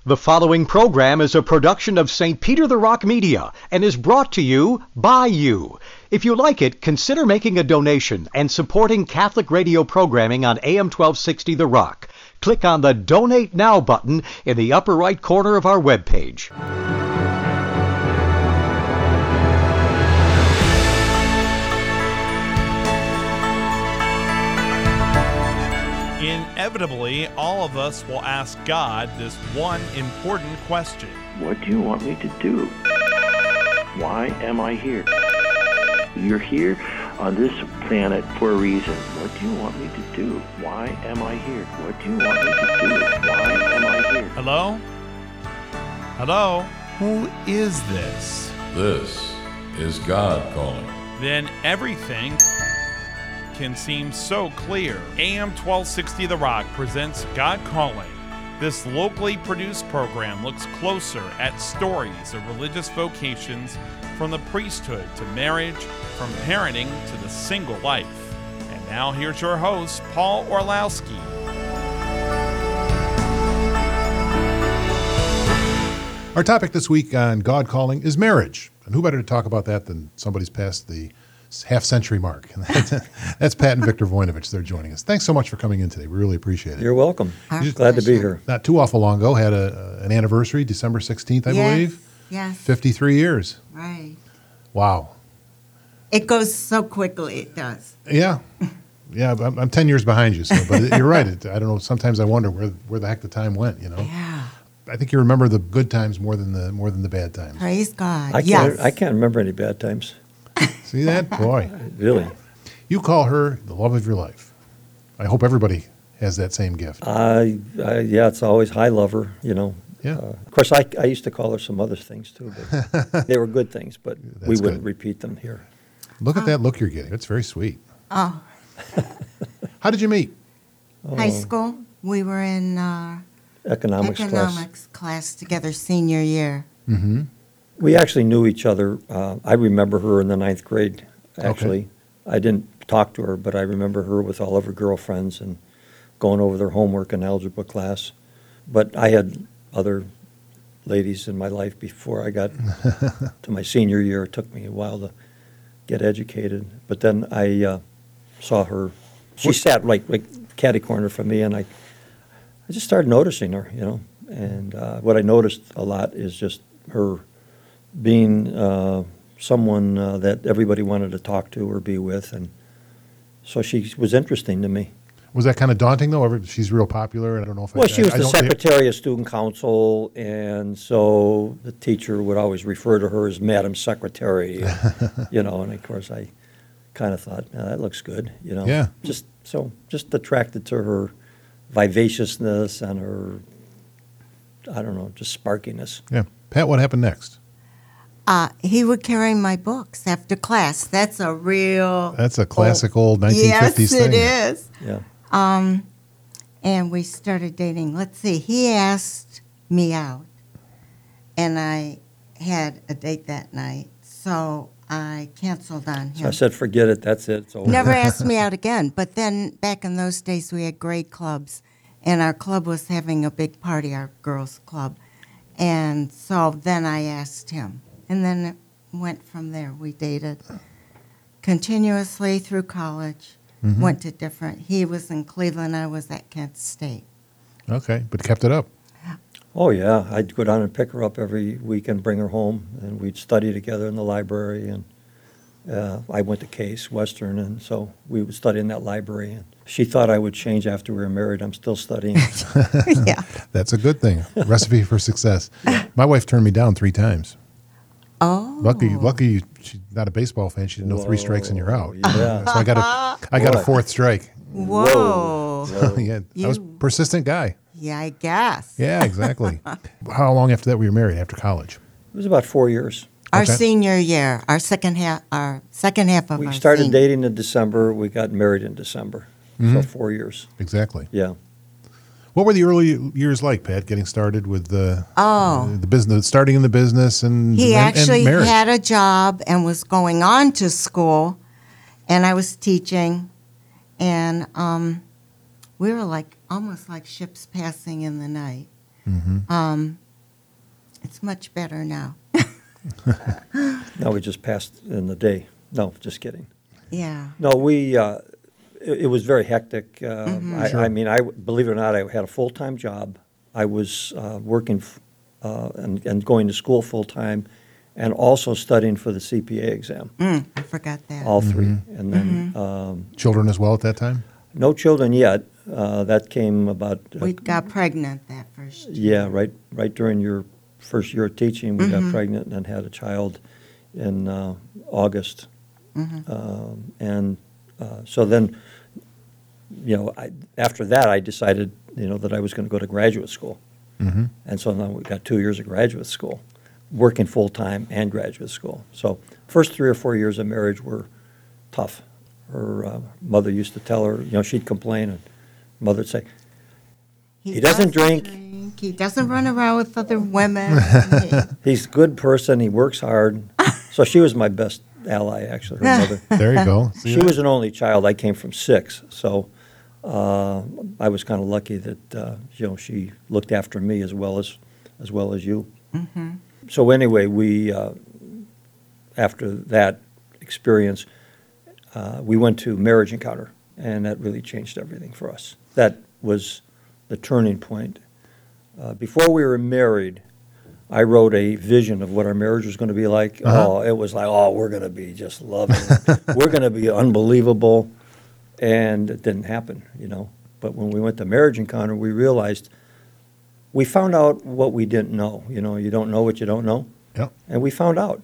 The following program is a production of St. Peter the Rock Media and is brought to you by you. If you like it, consider making a donation and supporting Catholic radio programming on AM 1260 The Rock. Click on the Donate Now button in the upper right corner of our webpage. Inevitably, all of us will ask God this one important question. What do you want me to do? Why am I here? You're here on this planet for a reason. What do you want me to do? Why am I here? What do you want me to do? Why am I here? Hello? Hello? Who is this? This is God calling. Then everything can seem so clear. AM 1260 The Rock presents God Calling. This locally produced program looks closer at stories of religious vocations, from the priesthood to marriage, from parenting to the single life. And now here's your host, Paul Orlowski. Our topic this week on God Calling is marriage. And who better to talk about that than somebody's past the half-century mark. That's Pat and Victor Voinovich. They're joining us. Thanks so much for coming in today. We really appreciate it. You're welcome. Glad to be here. Not too awful long ago, had an anniversary, December 16th, I believe. Yes. 53 years. Right. Wow. It goes so quickly, it does. Yeah. Yeah, I'm 10 years behind you, but you're right. I don't know, sometimes I wonder where the heck the time went, you know? Yeah. I think you remember the good times more than the bad times. Praise God. I can't remember any bad times. See that? Boy. Really? You call her the love of your life. I hope everybody has that same gift. Yeah, it's always I love her, you know. Yeah. Of course, I used to call her some other things too, but they were good things, but we wouldn't repeat them here. Look at that look you're getting. It's very sweet. Oh. How did you meet? High school. We were in Economics class together senior year. Mm-hmm. We actually knew each other. I remember her in the 9th grade, actually. Okay. I didn't talk to her, but I remember her with all of her girlfriends and going over their homework in algebra class. But I had other ladies in my life before I got to my senior year. It took me a while to get educated. But then I saw her. She sat like catty corner from me, and I just started noticing her, you know. And what I noticed a lot is just her being someone that everybody wanted to talk to or be with, and so she was interesting to me. Was that kind of daunting, though? She's real popular, and I don't know if she was the secretary of student council, and so the teacher would always refer to her as Madam Secretary, you know, and of course I kind of thought, that looks good, you know. Yeah. Just attracted to her vivaciousness and her, I don't know, just sparkiness. Yeah. Pat, what happened next? He would carry my books after class. That's a classic old 1950s thing. Yes, it is. Yeah. And we started dating. Let's see. He asked me out, and I had a date that night, so I canceled on him. So I said, forget it. That's it. It's over. Never asked me out again. But then back in those days, we had grade clubs, and our club was having a big party, our girls' club. And so then I asked him. And then it went from there. We dated continuously through college, went to different. He was in Cleveland, I was at Kent State. Okay, but kept it up. Oh, yeah. I'd go down and pick her up every week and bring her home, and we'd study together in the library. And I went to Case Western, and so we would study in that library. And she thought I would change after we were married. I'm still studying. Yeah. That's a good thing. Recipe for success. My wife turned me down 3 times. Oh. Lucky she's not a baseball fan. She didn't know 3 strikes and you're out. Yeah. So I got a 4th strike. Whoa. So, yeah, I was a persistent guy. Yeah, I guess. Yeah, exactly. How long after that were you married, after college? It was about 4 years. Our senior year, our second half of our We started dating in December. We got married in December. So 4 years. Exactly. Yeah. What were the early years like, Pat, getting started with the business, starting in the business and He actually marriage? had a job and was going on to school, and I was teaching, and we were like almost like ships passing in the night. It's much better now. Now we just passed in the day. No, just kidding. Yeah. No, it was very hectic. I mean, believe it or not, I had a full-time job. I was working and going to school full-time and also studying for the CPA exam, I forgot that. all three. And then Children as well at that time? no children yet. That came about, We got pregnant that first year. yeah, right during your first year of teaching, we got pregnant and had a child in August. So then, after that, I decided, that I was going to go to graduate school. And so then we got 2 years of graduate school, working full-time and graduate school. So first 3 or 4 years of marriage were tough. Her mother used to tell her, she'd complain, and mother would say, he doesn't drink. He doesn't run around with other women. He's a good person, he works hard. So she was my best ally, actually, her mother. There you go. See She that? was an only child. I came from 6, so I was kind of lucky that she looked after me as well as you. So anyway, we after that experience, we went to Marriage Encounter, and that really changed everything for us. That was the turning point. Before we were married, I wrote a vision of what our marriage was going to be like. Oh, it was like, we're going to be just loving. We're going to be unbelievable. And it didn't happen, But when we went to Marriage Encounter, we realized we found out what we didn't know. You don't know what you don't know. Yep. And we found out.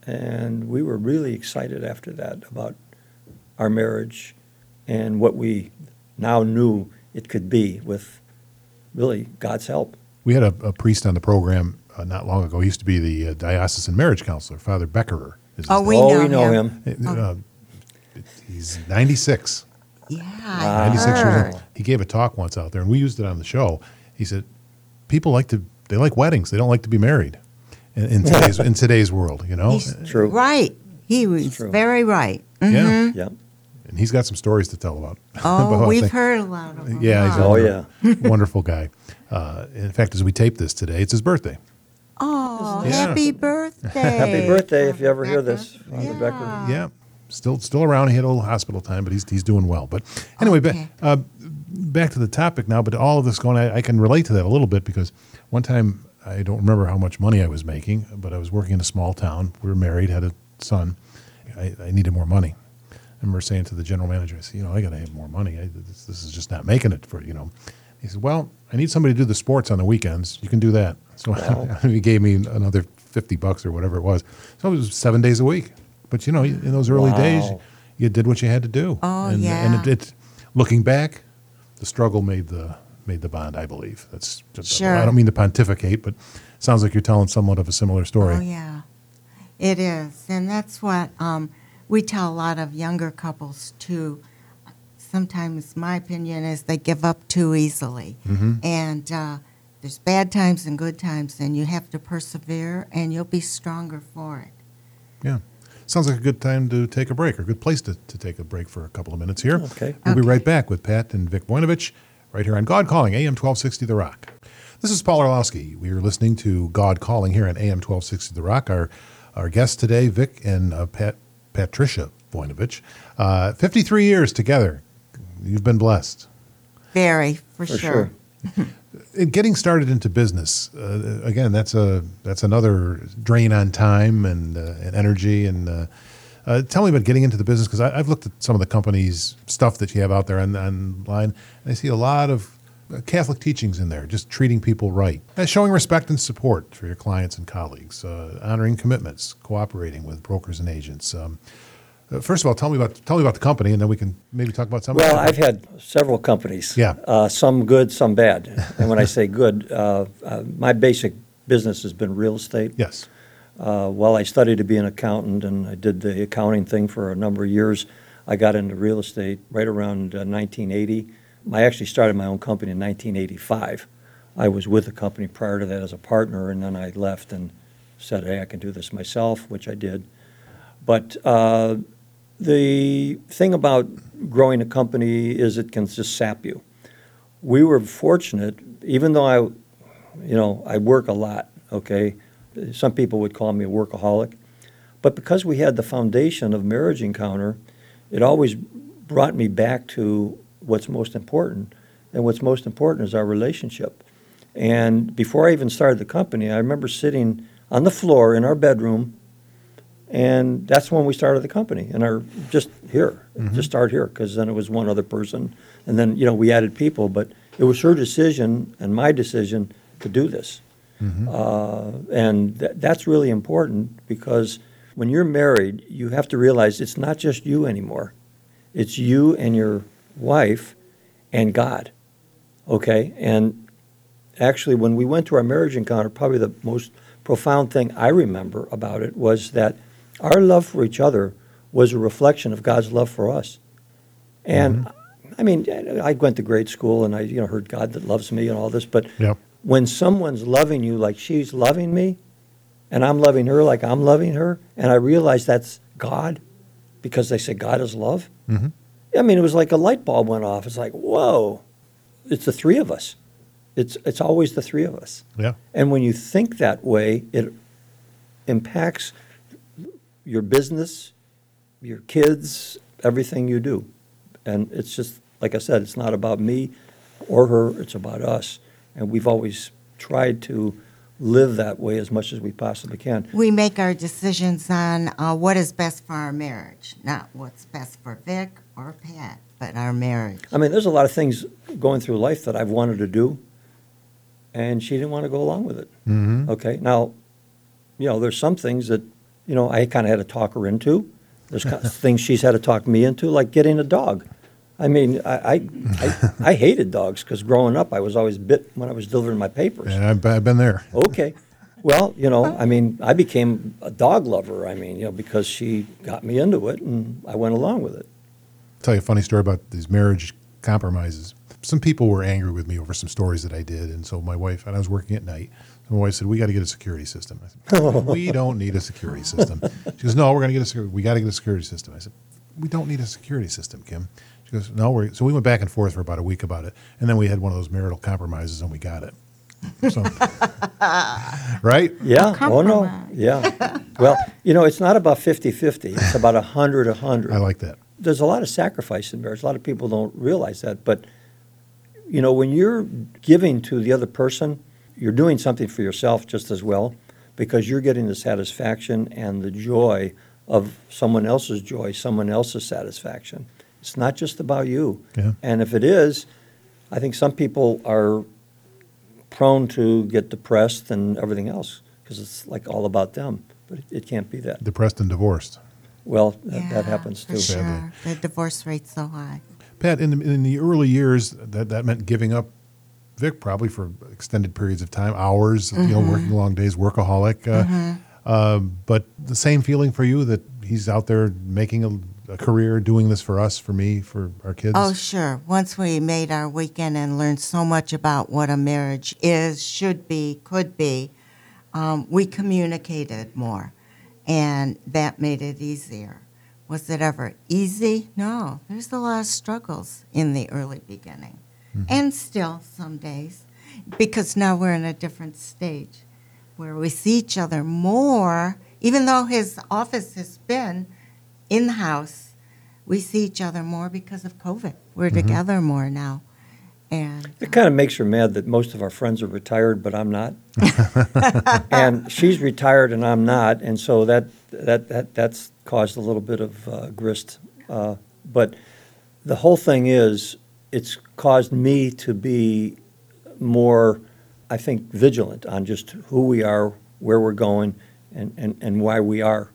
And we were really excited after that about our marriage and what we now knew it could be with really God's help. We had a priest on the program not long ago. He used to be the diocesan marriage counselor, Father Beckerer. Is his Oh, we name. know him. He's 96. Yeah, 96 years heard. old. He gave a talk once out there, and we used it on the show. He said, people they like weddings. They don't like to be married in today's world, He's True. right. He was true. very right. Yeah. Yeah. And he's got some stories to tell about. Oh, about we've things. heard a lot of them. Yeah, he's a Oh, yeah. wonderful guy. In fact, as we tape this today, it's his birthday. Oh, Yeah. happy birthday. Happy birthday if you ever hear this, Father Yeah. Becker. Yeah, still around. He had a little hospital time, but he's doing well. But anyway, Okay. back to the topic now. But all of this going, I can relate to that a little bit because one time I don't remember how much money I was making, but I was working in a small town. We were married, had a son. I needed more money. I remember saying to the general manager, I said, I got to have more money. This is just not making it for. He said, well, I need somebody to do the sports on the weekends. You can do that. So he gave me another $50 or whatever it was. So it was 7 days a week. But in those early days, you did what you had to do. Oh, and, yeah. And it looking back, the struggle made the bond, I believe. That's just, Sure. I don't mean to pontificate, but it sounds like you're telling somewhat of a similar story. Oh, yeah. It is. And that's what we tell a lot of younger couples, too. Sometimes my opinion is they give up too easily. And there's bad times and good times, and you have to persevere, and you'll be stronger for it. Yeah. Sounds like a good time to take a break, or a good place to take a break for a couple of minutes here. Okay. We'll be Okay. right back with Pat and Vic Voinovich right here on God Calling, AM 1260 The Rock. This is Paul Orlowski. We are listening to God Calling here on AM 1260 The Rock. Our guests today, Vic and Patricia Voinovich. 53 years together. You've been blessed. Very, for For sure. sure. In getting started into business, again, that's another drain on time and energy. And tell me about getting into the business, because I've looked at some of the company's stuff that you have out there online, and I see a lot of Catholic teachings in there, just treating people right, showing respect and support for your clients and colleagues, honoring commitments, cooperating with brokers and agents. First of all, tell me about the company, and then we can maybe talk about some. Well, I've had several companies. Yeah. Some good, some bad. And when I say good, my basic business has been real estate. Yes. While I studied to be an accountant and I did the accounting thing for a number of years, I got into real estate right around 1980. I actually started my own company in 1985. I was with the company prior to that as a partner, and then I left and said, hey, I can do this myself, which I did. But the thing about growing a company is it can just sap you. We were fortunate, even though I work a lot, okay? Some people would call me a workaholic. But because we had the foundation of Marriage Encounter, it always brought me back to what's most important. And what's most important is our relationship. And before I even started the company, I remember sitting on the floor in our bedroom, and that's when we started the company. And just start here, because then it was one other person. And then, we added people, but it was her decision and my decision to do this. And that's really important, because when you're married, you have to realize it's not just you anymore. It's you and your wife and God, okay? And actually, when we went to our Marriage Encounter, probably the most profound thing I remember about it was that our love for each other was a reflection of God's love for us. And I mean, I went to grade school and I heard God that loves me and all this, but when someone's loving you like she's loving me, and I'm loving her like I'm loving her, and I realize that's God, because they say God is love. I mean, it was like a light bulb went off. It's like, whoa, it's the three of us. It's always the three of us. Yeah. And when you think that way, it impacts your business, your kids, everything you do. And it's just, like I said, it's not about me or her, it's about us. And we've always tried to live that way as much as we possibly can. We make our decisions on what is best for our marriage, not what's best for Vic or Pat, but our marriage. I mean, there's a lot of things going through life that I've wanted to do, and she didn't want to go along with it. Okay, now, there's some things that, I kind of had to talk her into. There's things she's had to talk me into, like getting a dog. I mean, I hated dogs, because growing up I was always bit when I was delivering my papers. And I've been there. Okay. Well, I mean, I became a dog lover, because she got me into it, and I went along with it. I'll tell you a funny story about these marriage compromises. Some people were angry with me over some stories that I did, and so my wife, and I was working at night, so my wife said, we got to get a security system. I said, we don't need a security system. She goes, no, we got to get a security system. I said, we don't need a security system, Kim. She goes, no, so we went back and forth for about a week about it, and then we had one of those marital compromises, and we got it. So, right? Yeah. Oh, no. Yeah. Well, it's not about 50-50. It's about 100-100. I like that. There's a lot of sacrifice in marriage. A lot of people don't realize that. But, when you're giving to the other person, you're doing something for yourself just as well, because you're getting the satisfaction and the joy of someone else's joy, someone else's satisfaction. It's not just about you. Yeah. And if it is, I think some people are prone to get depressed and everything else, because it's like all about them. But it can't be that. Depressed and divorced. Well, that happens too. For sure. Sadly. The divorce rate's so high. Pat, in the early years, that meant giving up Vic probably for extended periods of time, hours, working long days, workaholic. But the same feeling for you, that he's out there making a career, doing this for us, for me, for our kids? Oh, sure. Once we made our weekend and learned so much about what a marriage is, should be, could be, we communicated more, and that made it easier. Was it ever easy? No. There's a lot of struggles in the early beginning, and still some days, because now we're in a different stage where we see each other more. Even though his office has been in-house, we see each other more because of COVID. We're together more now. And it kind of makes her mad that most of our friends are retired, but I'm not. And she's retired and I'm not, and so that's caused a little bit of grist. But the whole thing is, it's caused me to be more, I think, vigilant on just who we are, where we're going, and why we are,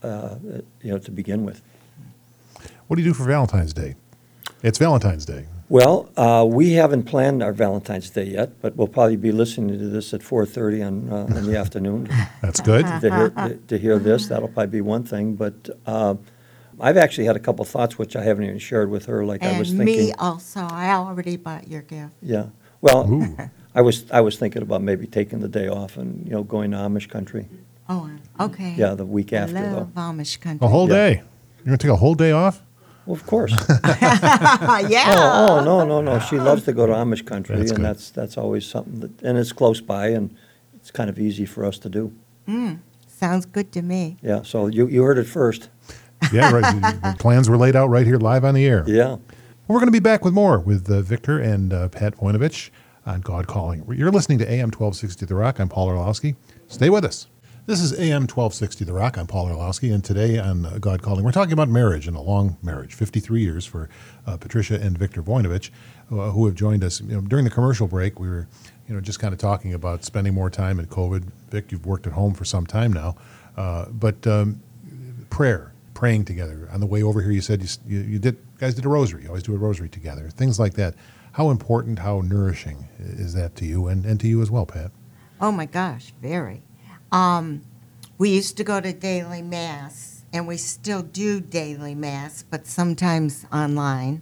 to begin with. What do you do for Valentine's Day? It's Valentine's Day. Well, we haven't planned our Valentine's Day yet, but we'll probably be listening to this at 4:30 in the afternoon. That's good. To hear this, that'll probably be one thing. But I've actually had a couple thoughts which I haven't even shared with her. Like, and I was thinking. me also. I already bought your gift. Yeah. Well, Ooh. I was thinking about maybe taking the day off and going to Amish country. Oh, okay. Yeah, the week after I though. love Amish country. A whole Yeah. day. You're going to take a whole day off? Well, of course. Yeah. Oh, no. She loves to go to Amish country, That's and good. that's always something that, and it's close by, and it's kind of easy for us to do. Sounds good to me. Yeah, so you heard it first. Yeah, right. The plans were laid out right here live on the air. Yeah. We're going to be back with more with Victor and Pat Voinovich on God Calling. You're listening to AM 1260 The Rock. I'm Paul Orlowski. Stay with us. This is AM 1260 The Rock. I'm Paul Orlowski, and today on God Calling, we're talking about marriage and a long marriage, 53 years for Patricia and Victor Voinovich, who have joined us. During the commercial break, we were just kind of talking about spending more time in COVID. Vic, you've worked at home for some time now, but praying together. On the way over here, you said you guys did a rosary. You always do a rosary together, things like that. How important, how nourishing is that to you and to you as well, Pat? Oh my gosh, very. We used to go to daily mass, and we still do daily mass, but sometimes online.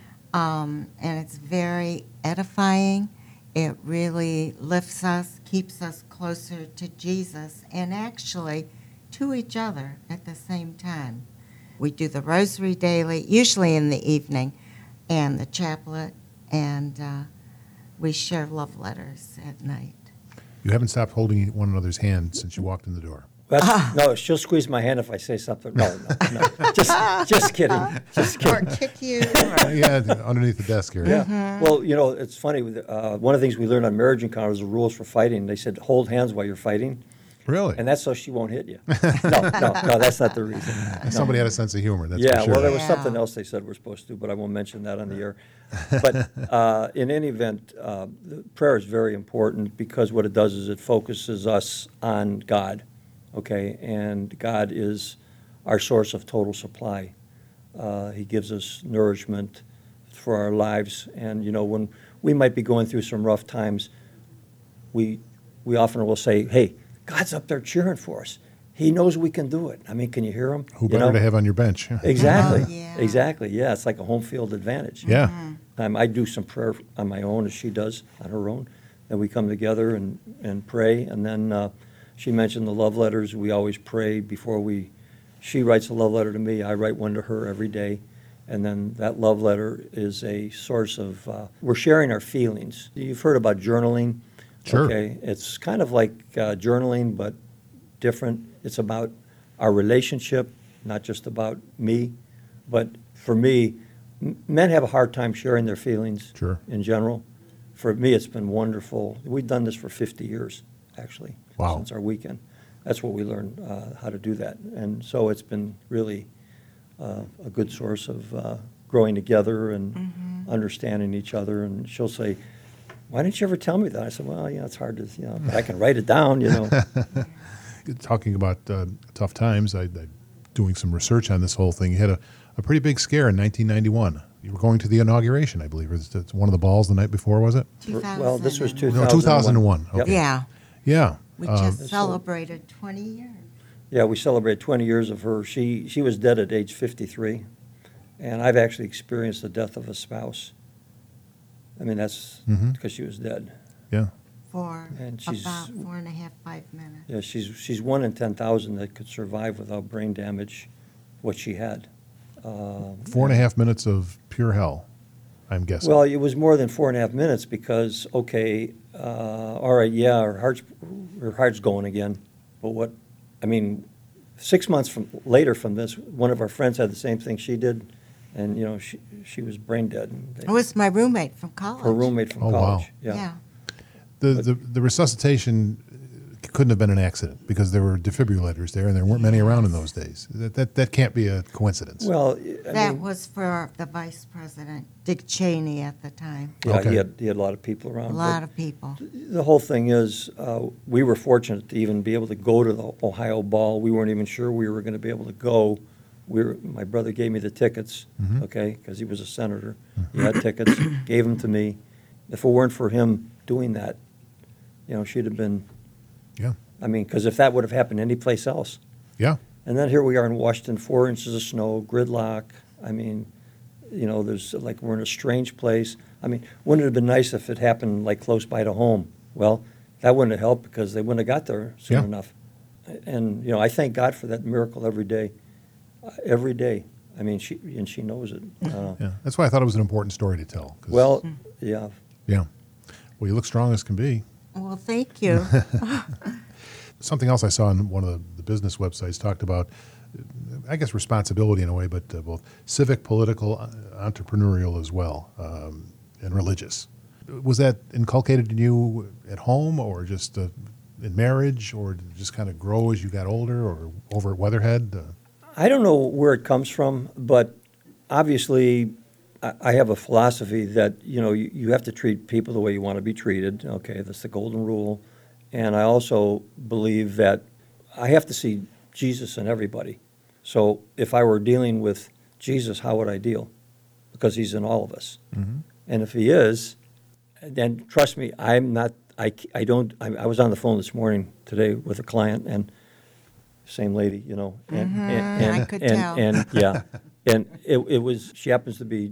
And it's very edifying. It really lifts us, keeps us closer to Jesus, and actually to each other at the same time. We do the rosary daily, usually in the evening, and the chaplet, and we share love letters at night. You haven't stopped holding one another's hand since you walked in the door. No, she'll squeeze my hand if I say something. No. Just kidding. Just Or kidding. kick you. Yeah, underneath the desk here. Yeah. Well, it's funny. One of the things we learned on Marriage Encounter is the rules for fighting. They said hold hands while you're fighting, Really? and that's so she won't hit you. No, that's not the reason. Somebody had a sense of humor. That's Yeah, for sure. well, there was Yeah. something else they said we're supposed to do, but I won't mention that on the air. But in any event, the prayer is very important because what it does is it focuses us on God, okay? And God is our source of total supply. He gives us nourishment for our lives. And, when we might be going through some rough times, we often will say, hey, God's up there cheering for us. He knows we can do it. I mean, can you hear him? Who better to have on your bench? Exactly. Oh, yeah. Exactly. Yeah, it's like a home field advantage. Yeah. I do some prayer on my own, as she does on her own. And we come together and pray. And then she mentioned the love letters. We always pray before she writes a love letter to me. I write one to her every day. And then that love letter is a source of, we're sharing our feelings. You've heard about journaling. Sure. Okay. It's kind of like journaling, but different. It's about our relationship, not just about me. But for me, men have a hard time sharing their feelings Sure. in general. For me, it's been wonderful. We've done this for 50 years, actually, Wow. since our weekend. That's what we learned, how to do that. And so it's been really a good source of growing together and understanding each other. And she'll say, why didn't you ever tell me that? I said, well, it's hard to, but I can write it down, Talking about tough times, I doing some research on this whole thing. You had a pretty big scare in 1991. You were going to the inauguration, I believe. Was it one of the balls the night before, was it? Well, this was 2001. 2001. 2001. Okay. Yeah, Yeah. we just celebrated 20 years. Yeah, we celebrated 20 years of her. She was dead at age 53, and I've actually experienced the death of a spouse. I mean, that's because she was dead. Yeah. For And she's- about 4.5, 5 minutes. Yeah, she's 1 in 10,000 that could survive without brain damage, what she had. 4.5 minutes of pure hell, I'm guessing. Well, it was more than 4.5 minutes because, okay, all right, yeah, her heart's going again, but what? I mean, 6 months later from this, one of our friends had the same thing she did, and she was brain dead. And It was my roommate from college. her roommate from Oh, wow. college. Yeah. The resuscitation couldn't have been an accident because there were defibrillators there and there weren't many around in those days. That can't be a coincidence. Well, That was for the vice president, Dick Cheney, at the time. yeah, Okay. he had a lot of people around. A but lot of people. the whole thing is, we were fortunate to even be able to go to the Ohio Ball. We weren't even sure we were going to be able to go. My brother gave me the tickets, okay, because he was a senator. He had tickets, gave them to me. If it weren't for him doing that, she'd have been, Yeah. I mean, because if that would have happened anyplace else. Yeah. And then here we are in Washington, 4 inches of snow, gridlock. I mean, there's like we're in a strange place. I mean, wouldn't it have been nice if it happened like close by to home? Well, that wouldn't have helped because they wouldn't have got there soon Yeah. enough. And I thank God for that miracle every day. Every day, I mean, she knows it. Yeah, that's why I thought it was an important story to tell. 'Cause- Well, yeah. yeah. Well, you look strong as can be. Well, thank you. Something else I saw on one of the business websites talked about, I guess, responsibility in a way, but both civic, political, entrepreneurial as well, and religious. Was that inculcated in you at home, or just in marriage, or did it just kind of grow as you got older, or over at Weatherhead? I don't know where it comes from, but obviously I have a philosophy that, you have to treat people the way you want to be treated. Okay, that's the golden rule. And I also believe that I have to see Jesus in everybody. So if I were dealing with Jesus, how would I deal? Because he's in all of us. Mm-hmm. And if he is, then trust me, I'm not, I was on the phone this morning today with a client, and same lady, and I could tell. And yeah, and it was, she happens to be,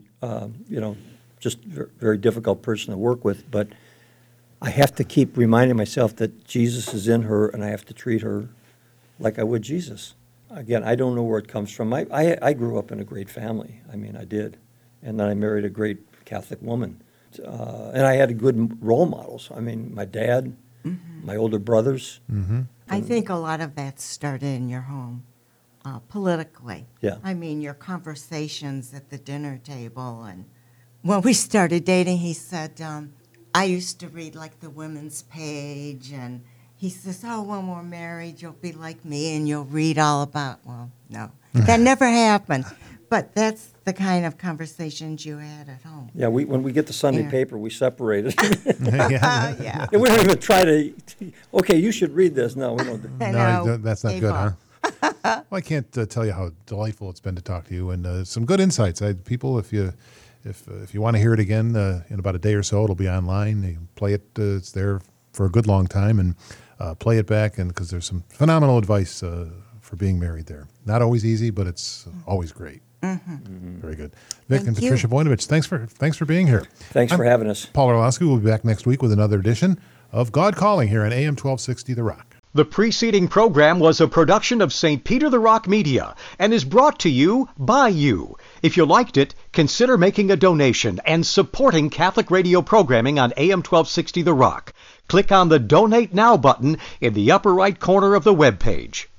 just very difficult person to work with, but I have to keep reminding myself that Jesus is in her, and I have to treat her like I would Jesus. Again, I don't know where it comes from. I grew up in a great family. I mean, I did. And then I married a great Catholic woman. And I had good role models. I mean, my dad, my older brothers. Mm-hmm. I think a lot of that started in your home, politically. Yeah. I mean, your conversations at the dinner table. And when we started dating, he said, I used to read like the women's page, and he says, oh, when we're married, you'll be like me and you'll read all about, well, no, that never happened. But that's the kind of conversations you had at home. Yeah, when we get the Sunday Yeah. paper, we separated. Yeah. Yeah. And we don't even try to, okay, you should read this. No, we don't do I No, know. that's not Gave good, up. huh? Well, I can't tell you how delightful it's been to talk to you, and some good insights. People, if you want to hear it again in about a day or so, it'll be online. You can play it; it's there for a good long time, and play it back. And because there's some phenomenal advice for being married there. Not always easy, but it's always great. Mm-hmm. Very good, Vic Thank and you. Patricia Voinovich. Thanks for being here. Thanks for having us. Paul Orlowski will be back next week with another edition of God Calling here on AM 1260 The Rock. The preceding program was a production of St. Peter the Rock Media and is brought to you by you. If you liked it, consider making a donation and supporting Catholic radio programming on AM 1260 The Rock. Click on the Donate Now button in the upper right corner of the webpage.